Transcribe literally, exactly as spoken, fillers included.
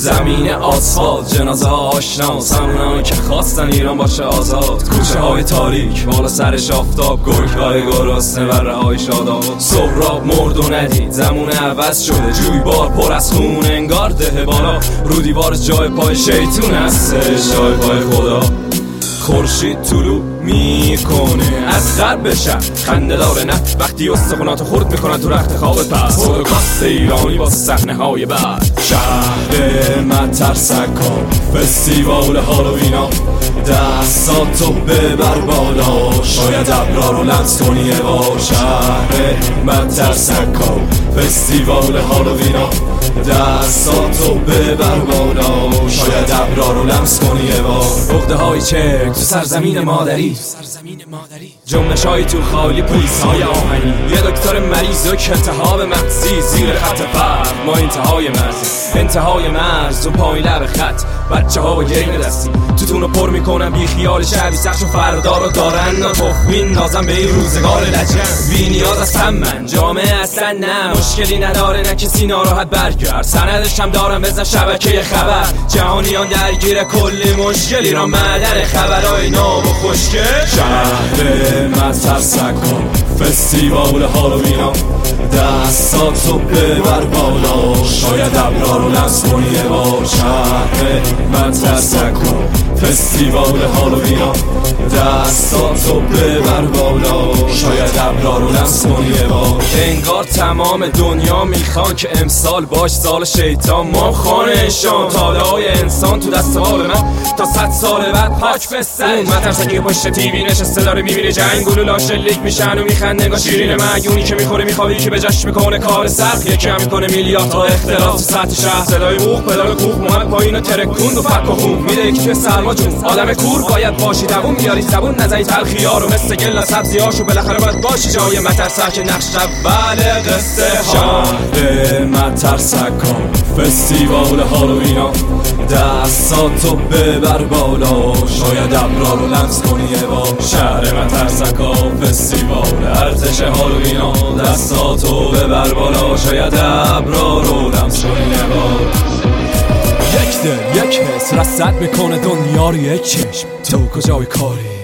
زمین آسفالت، جنازه ها آشناس، همونایی که خواستن ایران باشه آزاد. کوچه های تاریک، بالا سرش آفتاب، گرگ های گرسنه و رهای شاداب. سهراب مرد و ندید، زمون عوض شده، جویبار پر از خون انگار ده بالا. رو دیوار جای پای شیطون هستش، جای پای خدا. خورشید طلوع میکنه از غرب شهر، خنده داره نه وقتی استخوناتو خورد میکنن تو رخت خواب پس. هولوکاست ایرانی واسه صحنه های بعد. شهر مترسکا، فستیوال هالووینا، دستاتو ببر بالا، شاید ابرا رو لمس کنی یه بار. شهر مترسکا، فستیوال هالووینا، دستاتو ببر بالا، شاید ابرا رو لمس کنی یه بار. عقده های چرک تو سرزمین مادری، جنبش های تو خالی، پلیس های آهنی، یه دکتر مریض و التهاب مغزی زیر خط فرق. ما انتهای مرز، انتهای مرز و پایین لب خط. بچه ها با گرین دستی تو تونو پر میکنن بی خیال شبی سخش و فردا رو دارن نتوفین نازم به این روزگار لجن. بی نیاز هستم من، جامعه اصلا نه مشکلی نداره، نه کسی ناراحت برگرد. سندش هم دارم بزن شبکه خبر، جهانیان درگیر کلی مشکلی را معدن خبرهای ناب و خوشگل. شهر مترسکا، فستیوال هالووینا، دستاتو ببر بالا، شاید ابرا رو لمس کنی یه بار. شهر مترسکا، فستیوال هالووینا، دستاتو ببر بالا، شاید ابرا رو لمس کنی یه بار. انگار تمام دنیا میخوان که امسال باش سال شیطان. ما خانه شام تاله های انسان تو دست حال من تا صد سال بعد پاک بستن. مترسکی پشت تیوی نشسته داره میبینه جنگ گلولا شلیک میشن و میخنده نگاه شیرین مگونی که میخوره میخوابی که به جشن میکنه کار سخت. یکی هم میکنه میلیارد تا اختلاف تو سطح شهر. صدای موق پدال کوه اومد پایین و ترکوند و فک و خون میده یکی توی سرما جون. آدم کور باید باشی دوون بیاری زبون نزنی تلخی‌ها رو مثل گل سبزی‌هاشو. بالاخره باید باشی جای مترسک نقش اول قصه ها. شهر مترسکا، فستیوال هالووینا، دستاتو ببر بالا، شاید ابرا رو لمس کنی یه بار. شهر مترسکا، فستیوال ارتش هالووینا، دستاتو ببر بالا، شاید ابرا رو لمس کنی یه بار. یک دل یک حس رصد میکنه دنیا رو یک چشم. تو کجای کاری؟